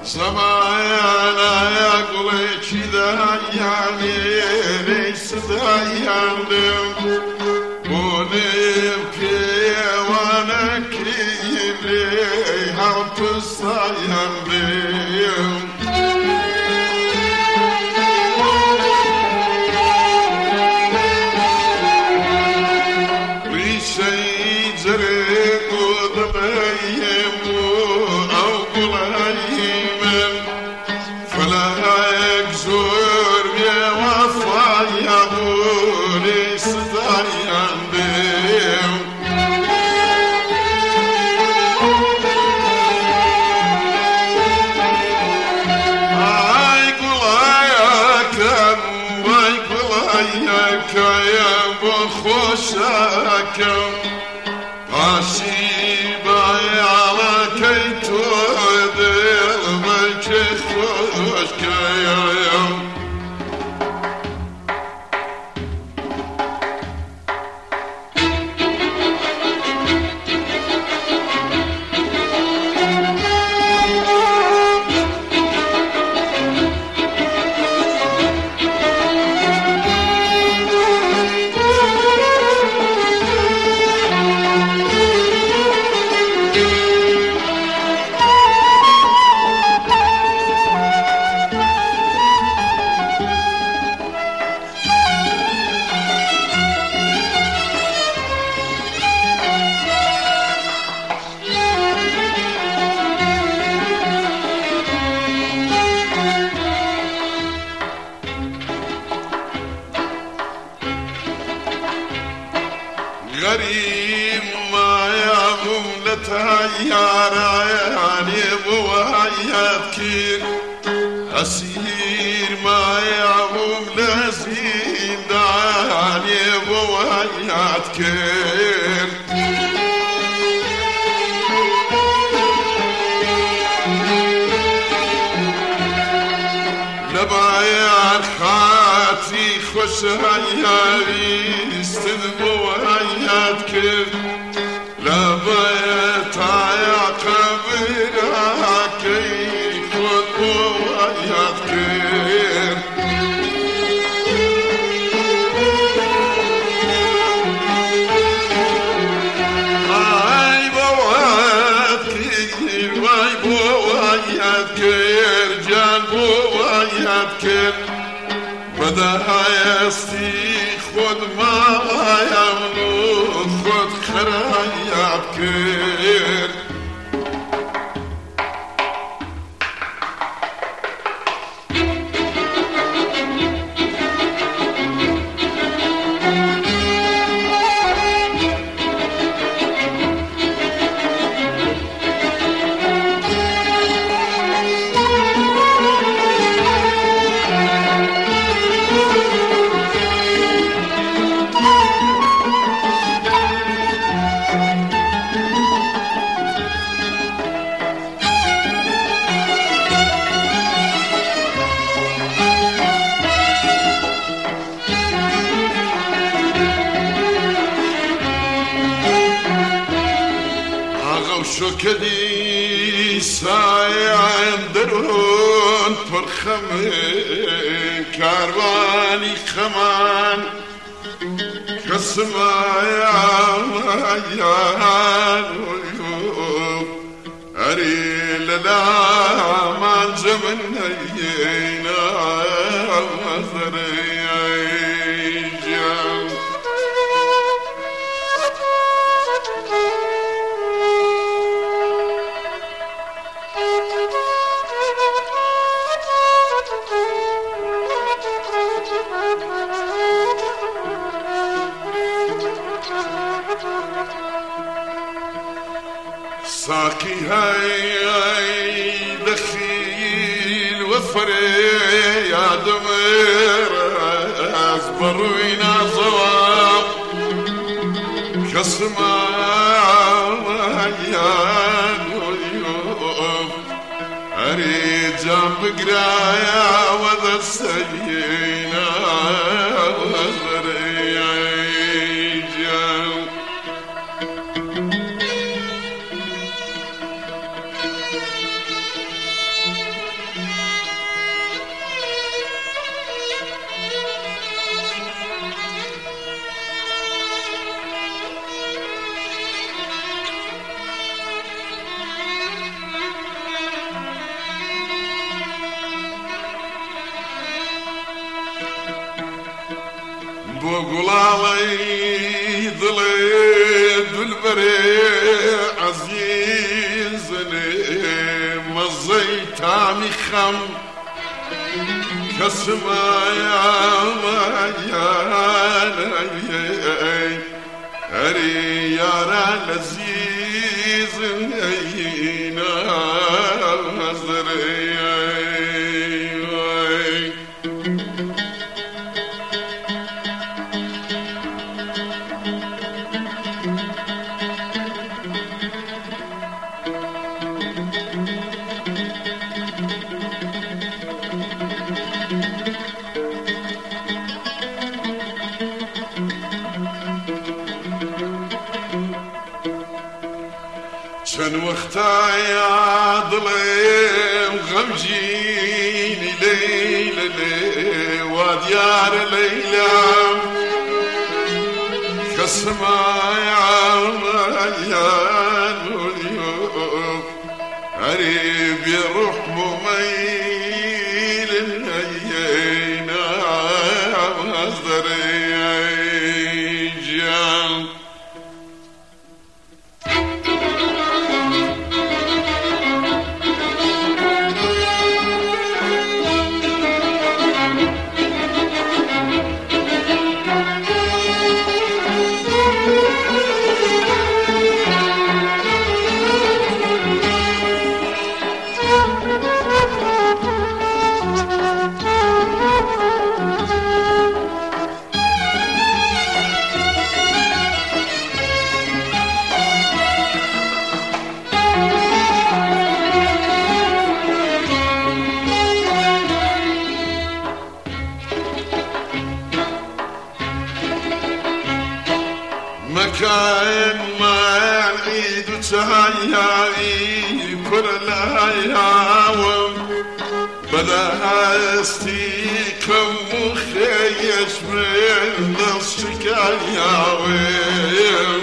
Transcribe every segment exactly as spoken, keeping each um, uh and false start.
زمانا يقضي كذا يعني ليس دايم ونبكي وانا كيلي هرب الصيام بيوم ريشي جريق وضبيم او قليم فلا يكزور بوفا يقولي صدايم بيوم يا بخوشك عشيبة على كي تودل بك خوشك يا يوم غريب ما يعظم لتهيار عياني بوهياتكين أسير ما يعظم لزيد عياني بوهياتكين لبايع خاتي خوش هياري استذبوا هياتكين لبايت عياقبنا كي خذبوا هياتكين هاي بواتكين هاي بواتكين رجال بواتكين بدها يستي خود ما يمنو خود خرياتكين شكدي سايا درون فرخم كارواني خمان كسمايا يا أري للا من زمن هينا وزري ساقي هاي دخيل وفري يا دمر اصبر وينا صواب كسما يا نيوب اريد جنب قرايا وذا السينا وزري بقول علي ضليت بالبري عزيز مزيت عمي خم كسمايا يا أري يا لذيذ هينا هزري كان وقتا يا ظلم غمجيني ليلة ليلة وديار ليلة كالسماء مليان اليوم قريب يروح مميل هينا مصدر جان مكان ما عيد تهيئي كل الأيام بلا استيكم مخيش من نصك اليوم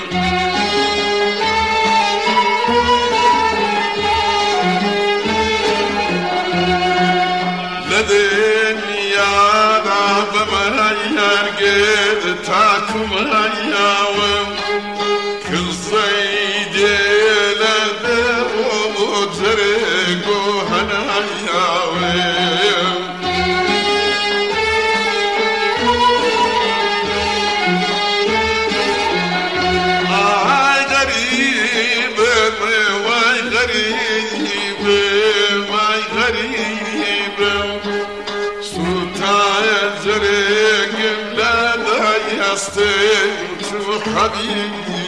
لدين يا رب مهيان قد تاكم هياوم كل صيد لدر وزرق وهنياوم آي غريب واي غريب واي غريب سلطان زرق لا لا يستنتو حبيبي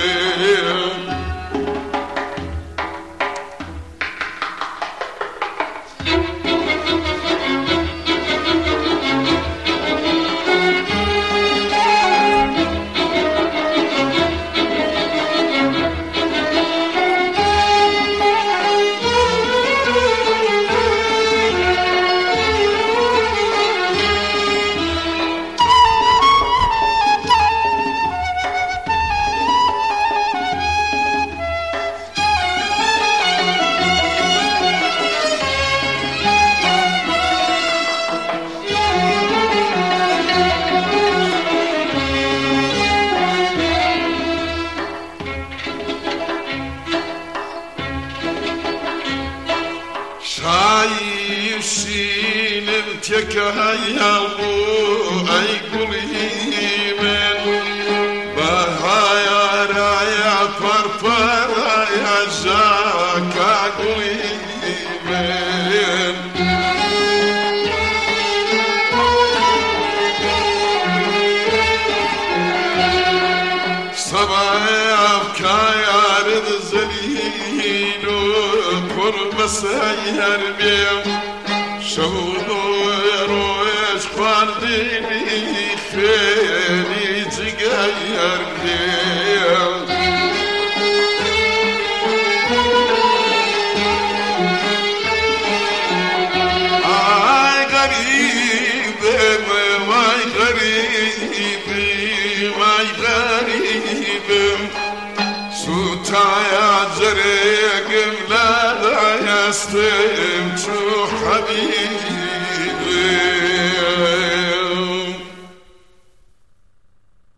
شايفين انتك هيا اي قليمن بهايا رايا فرفر يا جاكا قليمن صبايا كايا رد زليلو قرب سير بيم شهودو روش قارديني خيري تغير بيم آي غريب واي غريب واي غريب سوتايا زرقم لا لا يستمتو حبيب